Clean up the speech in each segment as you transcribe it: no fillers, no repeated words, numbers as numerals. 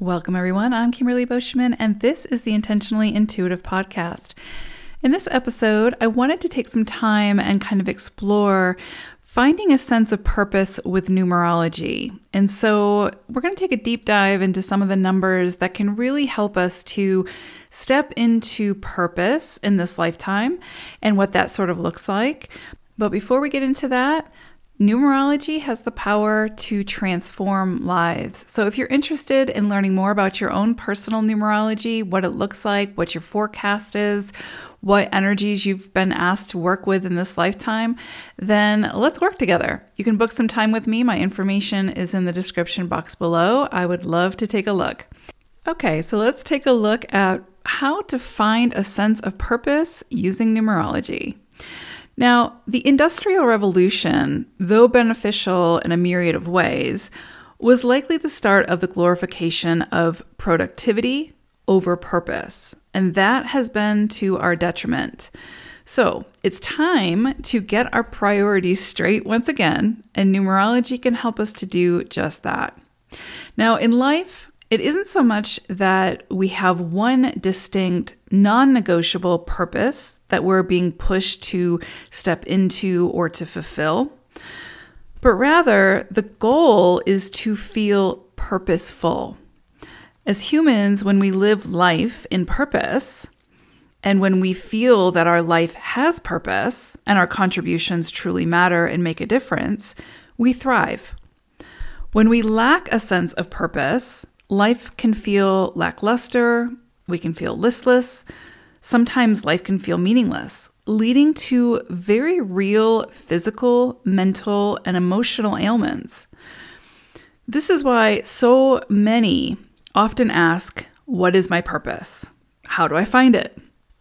Welcome, everyone. I'm Kimberly Boschman, and this is the Intentionally Intuitive Podcast. In this episode, I wanted to take some time and kind of explore finding a sense of purpose with numerology. And so we're going to take a deep dive into some of the numbers that can really help us to step into purpose in this lifetime and what that sort of looks like. But before we get into that, numerology has the power to transform lives. So if you're interested in learning more about your own personal numerology, what it looks like, what your forecast is, what energies you've been asked to work with in this lifetime, then let's work together. You can book some time with me. My information is in the description box below. I would love to take a look. Okay, so let's take a look at how to find a sense of purpose using numerology. Now, the Industrial Revolution, though beneficial in a myriad of ways, was likely the start of the glorification of productivity over purpose, and that has been to our detriment. So, it's time to get our priorities straight once again, and numerology can help us to do just that. Now, in life, it isn't so much that we have one distinct, non-negotiable purpose that we're being pushed to step into or to fulfill, but rather the goal is to feel purposeful. As humans, when we live life in purpose, and when we feel that our life has purpose and our contributions truly matter and make a difference, we thrive. When we lack a sense of purpose, life can feel lackluster, we can feel listless, sometimes life can feel meaningless, leading to very real physical, mental, and emotional ailments. This is why so many often ask, what is my purpose? How do I find it?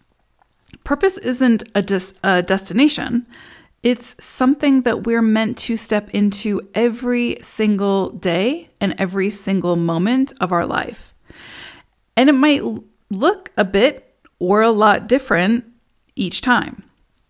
Purpose isn't a destination. It's something that we're meant to step into every single day and every single moment of our life. And it might look a bit or a lot different each time.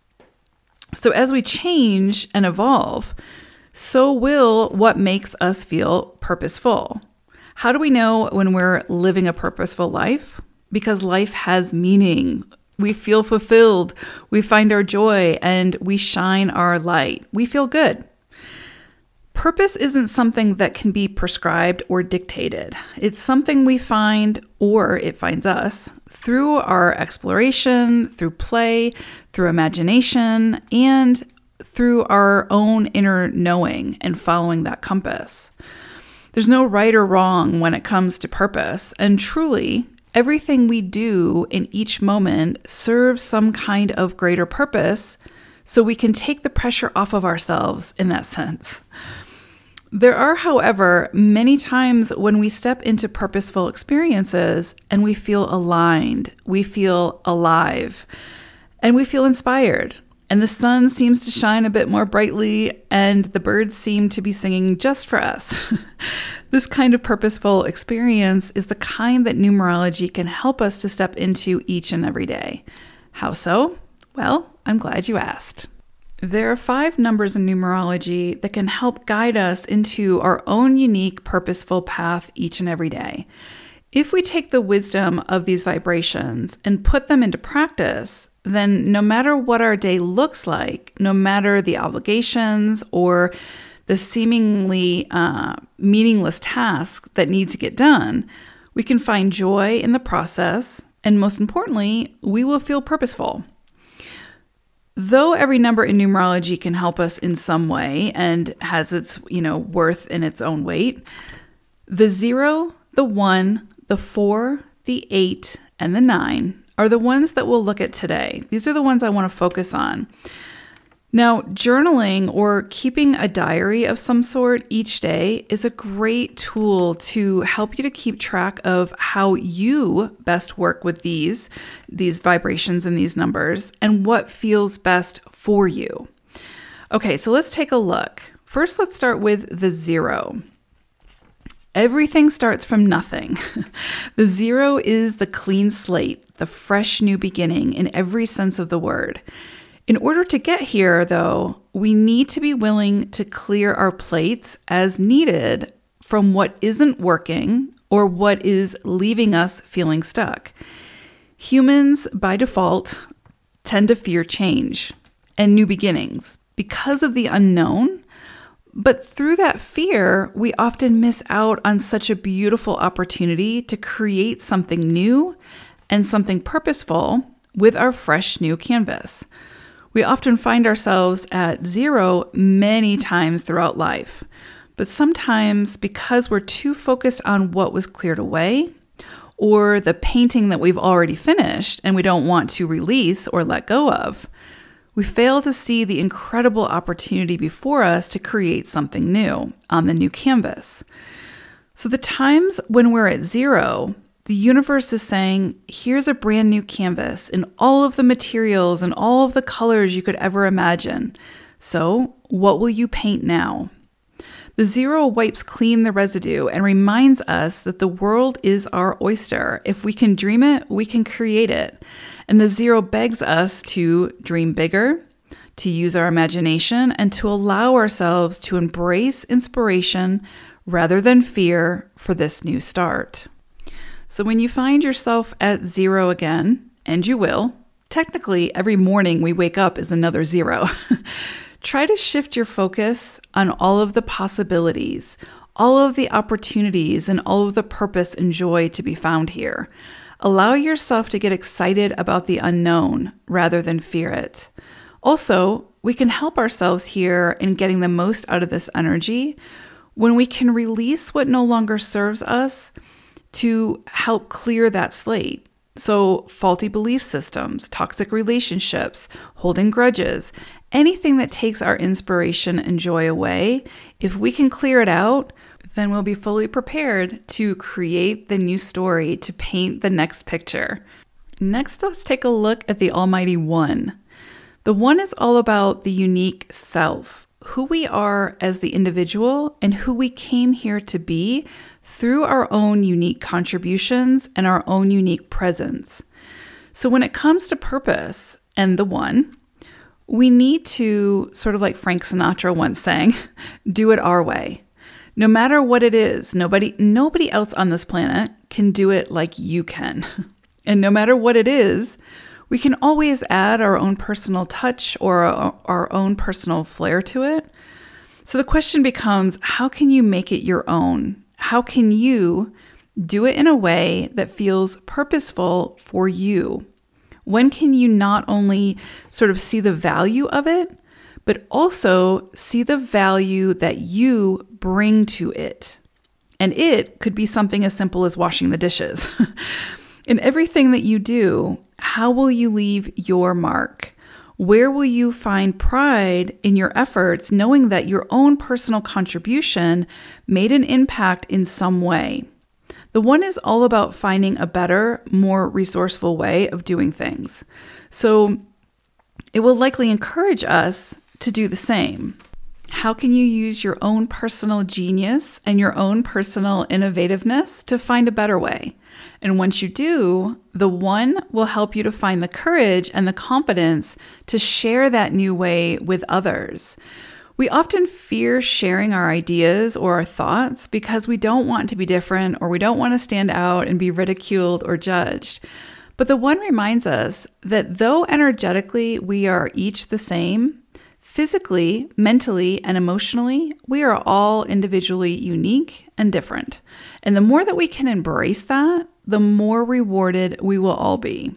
So as we change and evolve, so will what makes us feel purposeful. How do we know when we're living a purposeful life? Because life has meaning. We feel fulfilled, we find our joy, and we shine our light. We feel good. Purpose isn't something that can be prescribed or dictated. It's something we find, or it finds us, through our exploration, through play, through imagination, and through our own inner knowing and following that compass. There's no right or wrong when it comes to purpose, and truly, everything we do in each moment serves some kind of greater purpose, so we can take the pressure off of ourselves in that sense. There are, however, many times when we step into purposeful experiences and we feel aligned, we feel alive, and we feel inspired. And the sun seems to shine a bit more brightly, and the birds seem to be singing just for us. This kind of purposeful experience is the kind that numerology can help us to step into each and every day. How so? Well, I'm glad you asked. There are 5 numbers in numerology that can help guide us into our own unique purposeful path each and every day. If we take the wisdom of these vibrations and put them into practice, then no matter what our day looks like, no matter the obligations or the seemingly meaningless task that needs to get done, we can find joy in the process, and most importantly, we will feel purposeful. Though every number in numerology can help us in some way and has its, worth in its own weight, the 0, the 1, the 4, the 8, and the 9 are the ones that we'll look at today. These are the ones I want to focus on. Now, journaling or keeping a diary of some sort each day is a great tool to help you to keep track of how you best work with these vibrations and these numbers and what feels best for you. Okay, so let's take a look. First, let's start with the 0. Everything starts from nothing. The 0 is the clean slate, the fresh new beginning in every sense of the word. In order to get here, though, we need to be willing to clear our plates as needed from what isn't working or what is leaving us feeling stuck. Humans, by default, tend to fear change and new beginnings because of the unknown. But through that fear, we often miss out on such a beautiful opportunity to create something new and something purposeful with our fresh new canvas. We often find ourselves at zero many times throughout life, but sometimes because we're too focused on what was cleared away or the painting that we've already finished and we don't want to release or let go of, we fail to see the incredible opportunity before us to create something new on the new canvas. So the times when we're at zero, the universe is saying, here's a brand new canvas in all of the materials and all of the colors you could ever imagine. So what will you paint now? The zero wipes clean the residue and reminds us that the world is our oyster. If we can dream it, we can create it. And the zero begs us to dream bigger, to use our imagination, and to allow ourselves to embrace inspiration rather than fear for this new start. So when you find yourself at zero again, and you will, technically every morning we wake up is another zero. Try to shift your focus on all of the possibilities, all of the opportunities, and all of the purpose and joy to be found here. Allow yourself to get excited about the unknown rather than fear it. Also, we can help ourselves here in getting the most out of this energy when we can release what no longer serves us to help clear that slate. So faulty belief systems, toxic relationships, holding grudges, anything that takes our inspiration and joy away, if we can clear it out, then we'll be fully prepared to create the new story, to paint the next picture. Next, let's take a look at the Almighty One. The One is all about the unique self, who we are as the individual and who we came here to be through our own unique contributions and our own unique presence. So when it comes to purpose and the One, we need to, sort of like Frank Sinatra once sang, do it our way. No matter what it is, nobody else on this planet can do it like you can. And no matter what it is, we can always add our own personal touch or our own personal flair to it. So the question becomes, how can you make it your own? How can you do it in a way that feels purposeful for you? When can you not only sort of see the value of it, but also see the value that you bring to it? And it could be something as simple as washing the dishes. In everything that you do, how will you leave your mark? Where will you find pride in your efforts, knowing that your own personal contribution made an impact in some way? The One is all about finding a better, more resourceful way of doing things. So it will likely encourage us to do the same. How can you use your own personal genius and your own personal innovativeness to find a better way? And once you do, the One will help you to find the courage and the confidence to share that new way with others. We often fear sharing our ideas or our thoughts because we don't want to be different or we don't want to stand out and be ridiculed or judged. But the One reminds us that though energetically we are each the same, physically, mentally, and emotionally, we are all individually unique and different. And the more that we can embrace that, the more rewarded we will all be.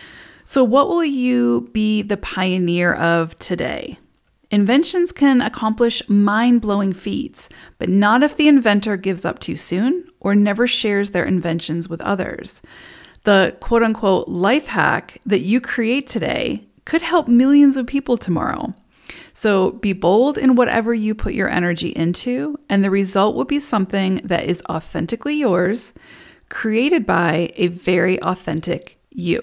So what will you be the pioneer of today? Inventions can accomplish mind-blowing feats, but not if the inventor gives up too soon or never shares their inventions with others. The quote-unquote life hack that you create today could help millions of people tomorrow. So be bold in whatever you put your energy into, and the result will be something that is authentically yours, created by a very authentic you.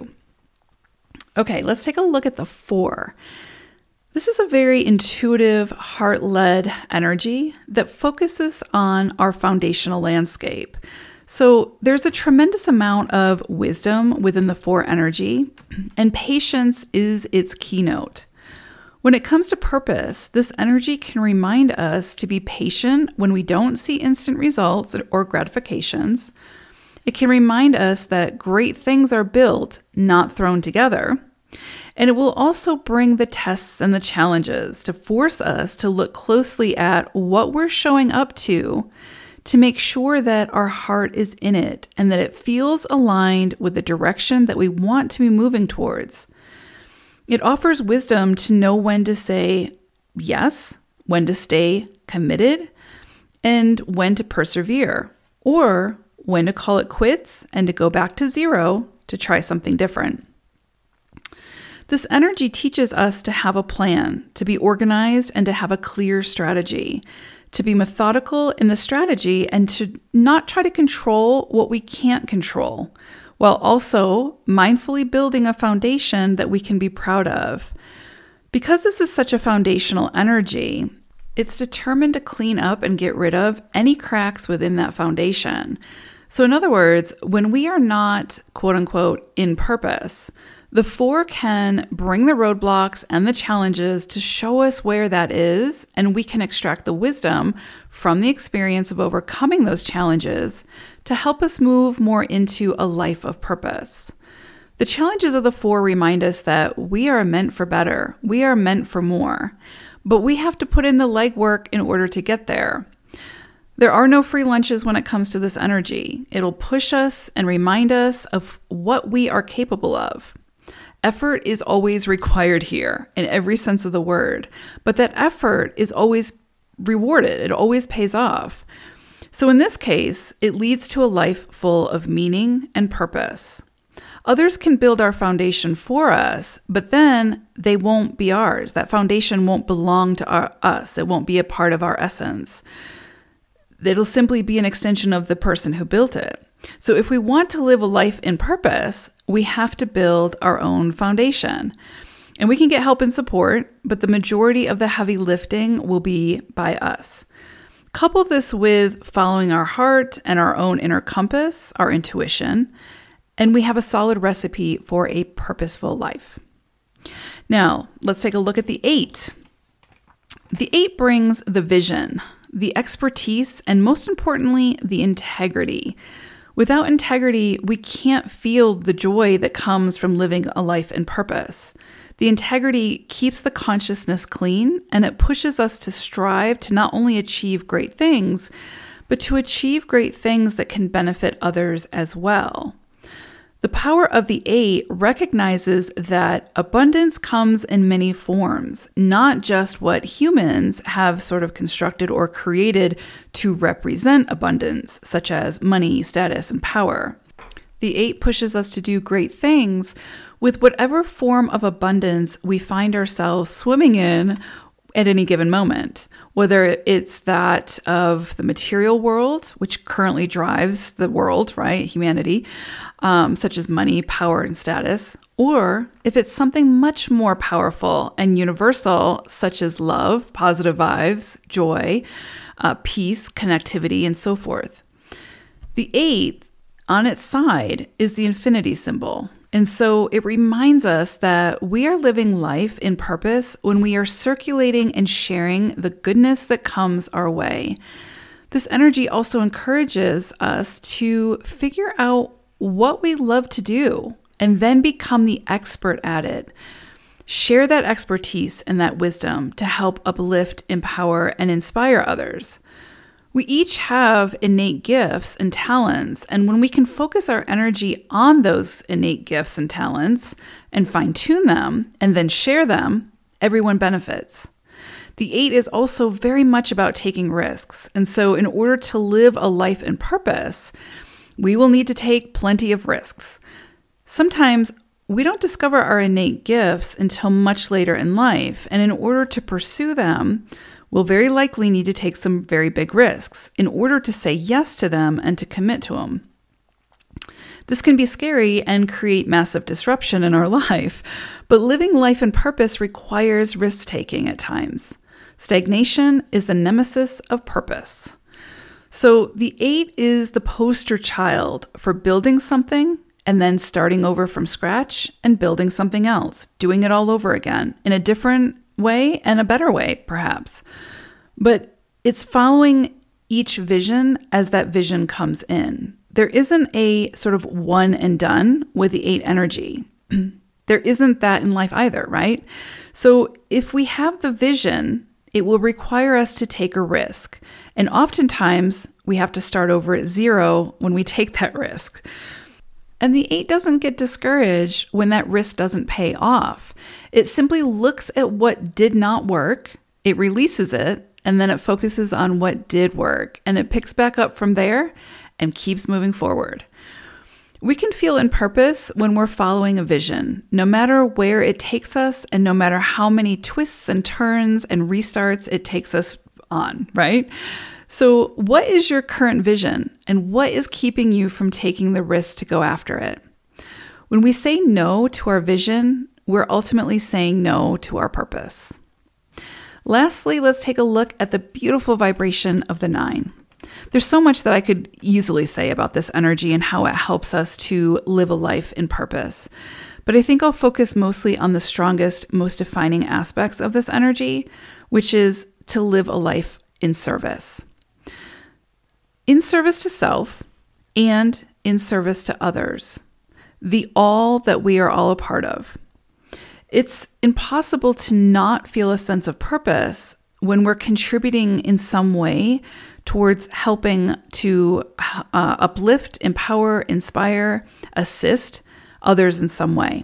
Okay, let's take a look at the 4. This is a very intuitive, heart-led energy that focuses on our foundational landscape. So there's a tremendous amount of wisdom within the 4 energy, and patience is its keynote. When it comes to purpose, this energy can remind us to be patient when we don't see instant results or gratifications, It can remind us that great things are built, not thrown together. And it will also bring the tests and the challenges to force us to look closely at what we're showing up to make sure that our heart is in it and that it feels aligned with the direction that we want to be moving towards. It offers wisdom to know when to say yes, when to stay committed, and when to persevere, or when to call it quits and to go back to zero to try something different. This energy teaches us to have a plan, to be organized, and to have a clear strategy, to be methodical in the strategy, and to not try to control what we can't control, while also mindfully building a foundation that we can be proud of. Because this is such a foundational energy, it's determined to clean up and get rid of any cracks within that foundation. So in other words, when we are not, quote unquote, in purpose, the 4 can bring the roadblocks and the challenges to show us where that is, and we can extract the wisdom from the experience of overcoming those challenges to help us move more into a life of purpose. The challenges of the 4 remind us that we are meant for better, we are meant for more, but we have to put in the legwork in order to get there. There are no free lunches when it comes to this energy. It'll push us and remind us of what we are capable of. Effort is always required here in every sense of the word, but that effort is always rewarded. It always pays off. So in this case, it leads to a life full of meaning and purpose. Others can build our foundation for us, but then they won't be ours. That foundation won't belong to us. It won't be a part of our essence. It'll simply be an extension of the person who built it. So if we want to live a life in purpose, we have to build our own foundation. And we can get help and support, but the majority of the heavy lifting will be by us. Couple this with following our heart and our own inner compass, our intuition, and we have a solid recipe for a purposeful life. Now, let's take a look at the 8. The 8 brings the vision, the expertise, and most importantly, the integrity. Without integrity, we can't feel the joy that comes from living a life in purpose. The integrity keeps the consciousness clean, and it pushes us to strive to not only achieve great things, but to achieve great things that can benefit others as well. The power of the 8 recognizes that abundance comes in many forms, not just what humans have sort of constructed or created to represent abundance, such as money, status, and power. The 8 pushes us to do great things with whatever form of abundance we find ourselves swimming in at any given moment, whether it's that of the material world, which currently drives the world, right, humanity, such as money, power, and status, or if it's something much more powerful and universal, such as love, positive vibes, joy, peace, connectivity, and so forth. The 8, on its side, is the infinity symbol. And so it reminds us that we are living life in purpose when we are circulating and sharing the goodness that comes our way. This energy also encourages us to figure out what we love to do and then become the expert at it. Share that expertise and that wisdom to help uplift, empower, and inspire others. We each have innate gifts and talents, and when we can focus our energy on those innate gifts and talents and fine-tune them and then share them, everyone benefits. The 8 is also very much about taking risks, and so in order to live a life in purpose, we will need to take plenty of risks. Sometimes we don't discover our innate gifts until much later in life, and in order to pursue them, we'll very likely need to take some very big risks in order to say yes to them and to commit to them. This can be scary and create massive disruption in our life, but living life in purpose requires risk-taking at times. Stagnation is the nemesis of purpose. So the 8 is the poster child for building something and then starting over from scratch and building something else, doing it all over again in a different way and a better way, perhaps. But it's following each vision as that vision comes in. there isn't a sort of one and done with the 8 energy. There isn't that in life either, right? So if we have the vision, it will require us to take a risk. And oftentimes we have to start over at 0 when we take that risk. And the 8 doesn't get discouraged when that risk doesn't pay off. It simply looks at what did not work, it releases it, and then it focuses on what did work. And it picks back up from there and keeps moving forward. We can feel in purpose when we're following a vision, no matter where it takes us and no matter how many twists and turns and restarts it takes us on, right? So what is your current vision and what is keeping you from taking the risk to go after it? When we say no to our vision, we're ultimately saying no to our purpose. Lastly, let's take a look at the beautiful vibration of the 9. There's so much that I could easily say about this energy and how it helps us to live a life in purpose. But I think I'll focus mostly on the strongest, most defining aspects of this energy, which is to live a life in service. In service to self and in service to others. The all that we are all a part of. It's impossible to not feel a sense of purpose when we're contributing in some way towards helping to uplift, empower, inspire, assist others in some way.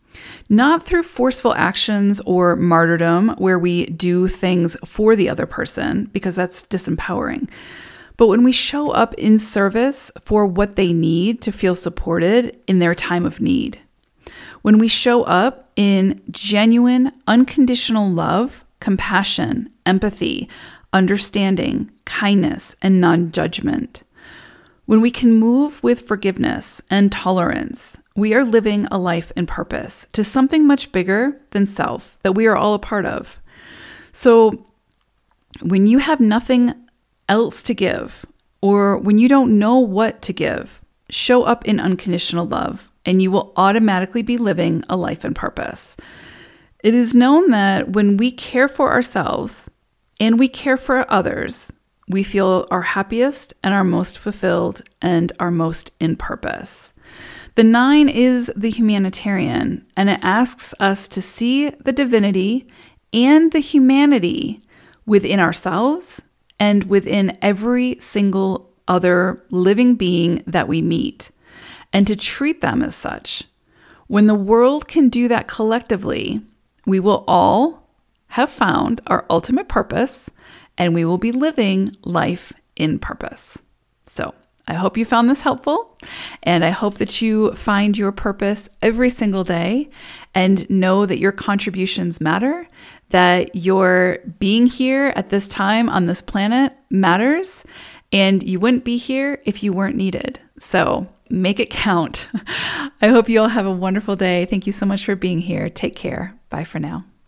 Not through forceful actions or martyrdom where we do things for the other person, because that's disempowering. But when we show up in service for what they need to feel supported in their time of need. When we show up in genuine, unconditional love, compassion, empathy, understanding, kindness, and non-judgment. When we can move with forgiveness and tolerance, we are living a life in purpose to something much bigger than self that we are all a part of. So when you have nothing else to give, or when you don't know what to give, show up in unconditional love, and you will automatically be living a life in purpose. It is known that when we care for ourselves and we care for others, we feel our happiest and our most fulfilled and our most in purpose. The 9 is the humanitarian, and it asks us to see the divinity and the humanity within ourselves and within every single other living being that we meet, and to treat them as such. When the world can do that collectively, we will all have found our ultimate purpose, and we will be living life in purpose. So I hope you found this helpful, and I hope that you find your purpose every single day and know that your contributions matter, that your being here at this time on this planet matters, and you wouldn't be here if you weren't needed. So make it count. I hope you all have a wonderful day. Thank you so much for being here. Take care. Bye for now.